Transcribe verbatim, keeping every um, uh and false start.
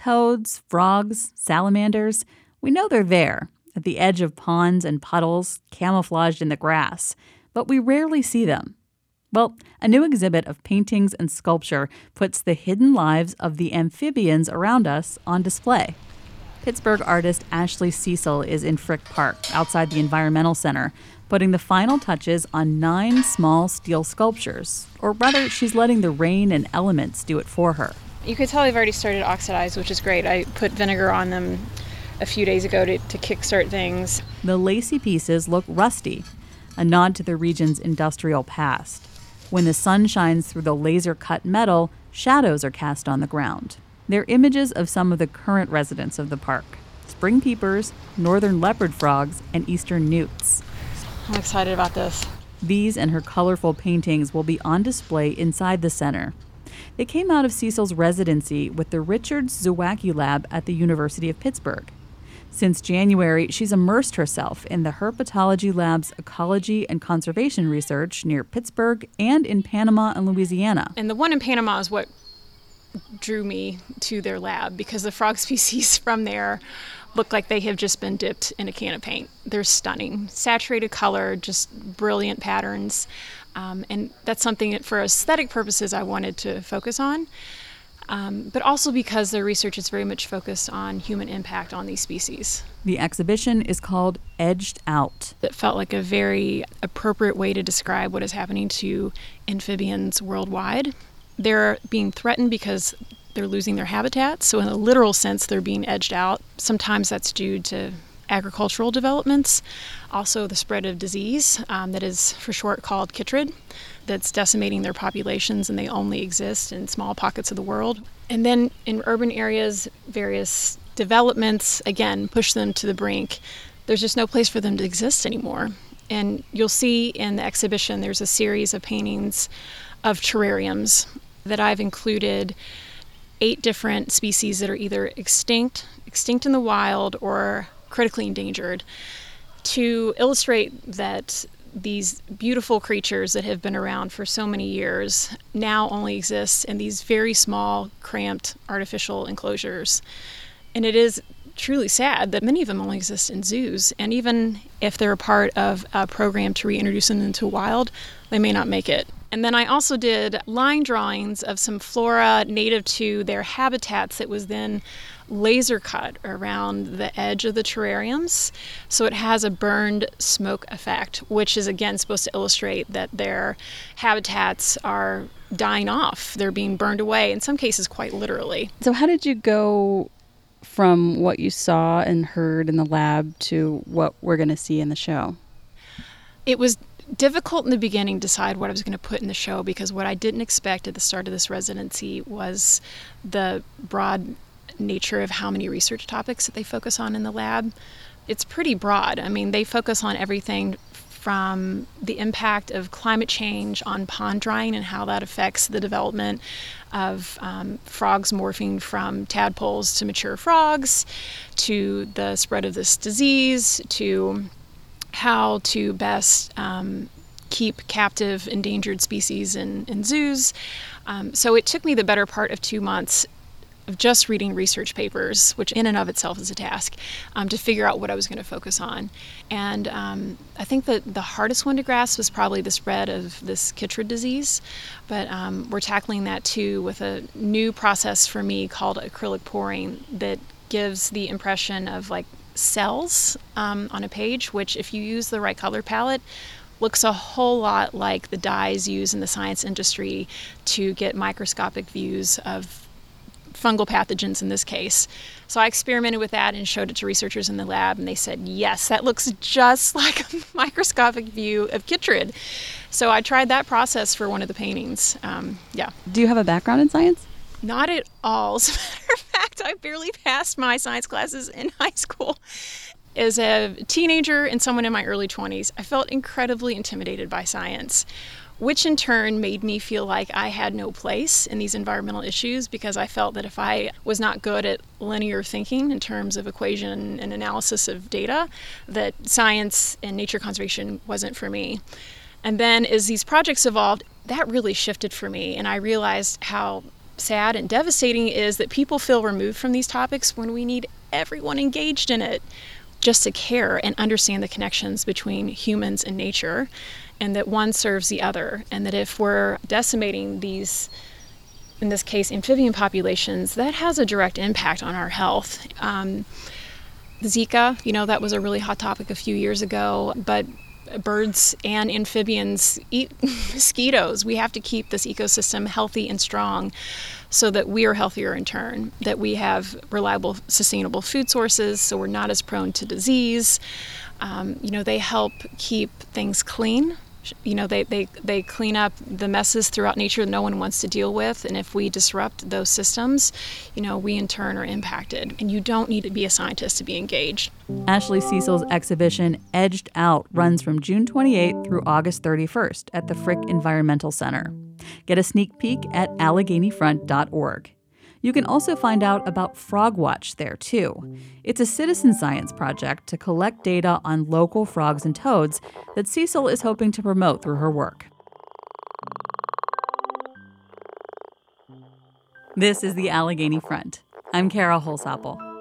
toads, frogs, salamanders, we know they're there, at the edge of ponds and puddles, camouflaged in the grass, but we rarely see them. Well, a new exhibit of paintings and sculpture puts the hidden lives of the amphibians around us on display. Pittsburgh artist Ashley Cecil is in Frick Park, outside the Environmental Center, putting the final touches on nine small steel sculptures. Or rather, she's letting the rain and elements do it for her. You can tell they've already started to oxidize, which is great. I put vinegar on them a few days ago to, to kickstart things. The lacy pieces look rusty, a nod to the region's industrial past. When the sun shines through the laser-cut metal, shadows are cast on the ground. They're images of some of the current residents of the park: spring peepers, northern leopard frogs, and eastern newts. I'm excited about this. These and her colorful paintings will be on display inside the center. They came out of Cecil's residency with the Richards Zywacki Lab at the University of Pittsburgh. Since January, she's immersed herself in the Herpetology Lab's ecology and conservation research near Pittsburgh and in Panama and Louisiana. And the one in Panama is what drew me to their lab, because the frog species from there look like they have just been dipped in a can of paint. They're stunning. Saturated color, just brilliant patterns. Um, and that's something that for aesthetic purposes I wanted to focus on. Um, but also because their research is very much focused on human impact on these species. The exhibition is called Edged Out. It felt like a very appropriate way to describe what is happening to amphibians worldwide. They're being threatened because they're losing their habitats. So in a literal sense, they're being edged out. Sometimes that's due to agricultural developments, also the spread of disease um, that is for short called chytrid, that's decimating their populations, and they only exist in small pockets of the world. And then in urban areas, various developments, again, push them to the brink. There's just no place for them to exist anymore. And you'll see in the exhibition, there's a series of paintings of terrariums that I've included eight different species that are either extinct, extinct in the wild, or critically endangered, to illustrate that these beautiful creatures that have been around for so many years now only exist in these very small, cramped, artificial enclosures. And it is truly sad that many of them only exist in zoos. And even if they're a part of a program to reintroduce them into wild, they may not make it. And then I also did line drawings of some flora native to their habitats that was then laser cut around the edge of the terrariums. So it has a burned smoke effect, which is again supposed to illustrate that their habitats are dying off. They're being burned away, in some cases quite literally. So how did you go from what you saw and heard in the lab to what we're going to see in the show? It was difficult in the beginning to decide what I was going to put in the show, because what I didn't expect at the start of this residency was the broad nature of how many research topics that they focus on in the lab. It's pretty broad. I mean, they focus on everything from the impact of climate change on pond drying and how that affects the development of um, frogs morphing from tadpoles to mature frogs, to the spread of this disease, to how to best um, keep captive endangered species in, in zoos. Um, so it took me the better part of two months of just reading research papers, which in and of itself is a task, um, to figure out what I was going to focus on. And um, I think that the hardest one to grasp was probably the spread of this chytrid disease. But um, we're tackling that too with a new process for me called acrylic pouring that gives the impression of like cells um, on a page, which if you use the right color palette, looks a whole lot like the dyes used in the science industry to get microscopic views of fungal pathogens in this case. So I experimented with that and showed it to researchers in the lab, and they said, yes, that looks just like a microscopic view of chytrid. So I tried that process for one of the paintings. Um, yeah. Do you have a background in science? Not at all. As a matter of fact, I barely passed my science classes in high school. As a teenager and someone in my early twenties, I felt incredibly intimidated by science, which in turn made me feel like I had no place in these environmental issues, because I felt that if I was not good at linear thinking in terms of equation and analysis of data, that science and nature conservation wasn't for me. And then as these projects evolved, that really shifted for me, and I realized how sad and devastating is that people feel removed from these topics when we need everyone engaged in it just to care and understand the connections between humans and nature, and that one serves the other, and that if we're decimating these, in this case, amphibian populations, that has a direct impact on our health. Um, Zika, you know, that was a really hot topic a few years ago, but birds and amphibians eat mosquitoes. We have to keep this ecosystem healthy and strong so that we are healthier in turn, that we have reliable, sustainable food sources so we're not as prone to disease. Um, you know, they help keep things clean. You know, they, they, they clean up the messes throughout nature that no one wants to deal with. And if we disrupt those systems, you know, we in turn are impacted. And you don't need to be a scientist to be engaged. Ashley Cecil's exhibition, Edged Out, runs from June twenty-eighth through August thirty-first at the Frick Environmental Center. Get a sneak peek at Allegheny Front dot org. You can also find out about Frog Watch there, too. It's a citizen science project to collect data on local frogs and toads that Cecil is hoping to promote through her work. This is the Allegheny Front. I'm Kara Holsapple.